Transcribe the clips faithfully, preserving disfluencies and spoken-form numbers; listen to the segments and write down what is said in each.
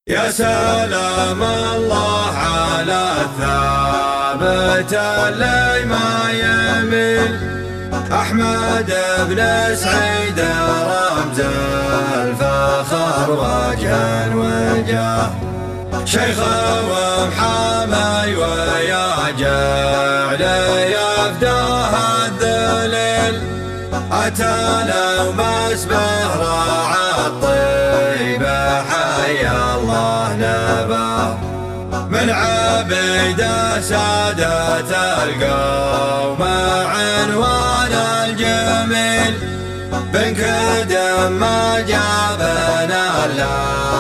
يا سلام الله على الثابت اللي ما يمل، أحمد بن سعيد رمز الفخر وجها وجاه، شيخ ومحامي ويا جعل يفداه الذليل، أتانا ومسبه راعى الطيبة حيا الله نباه، من عبيده سادة القوم عنوان الجميل، بن كدم ما جابنا الا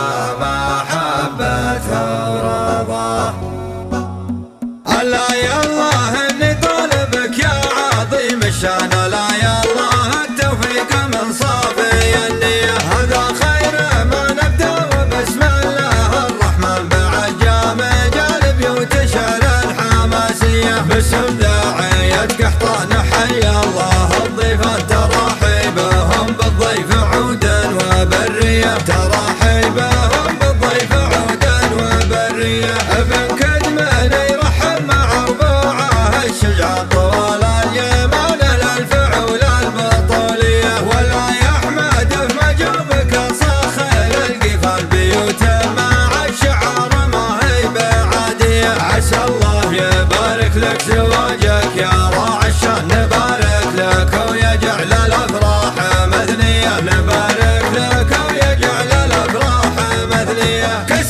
محبته ورضاه. الله يا الله اني طالبك يا عظيم الشان، لا يا الله التوفيق من صافي النية، هذا خير ما نبدا وبسم الله الرحمن، بعد جامع البيوت شعل الحماسية، باسم داعية قحطان حيا الله الضيفان، ترحيبهم بالضيف عودا وبرية، ترحيبهم بالضيف عودا وبرية، ابن كدمان يرحب مع ربوعه الشجاع طوال اليمان للفعول البطولية، ولا يا احمد ما جابك صاخر القفال، بيوت مع الشعار ما هي بعادية، عسى الله يبارك لك زواجك يا راعي الشان، نبارك لك ويجعل الافراح مثنية، نبارك لك ويجعل الافراح مثنية.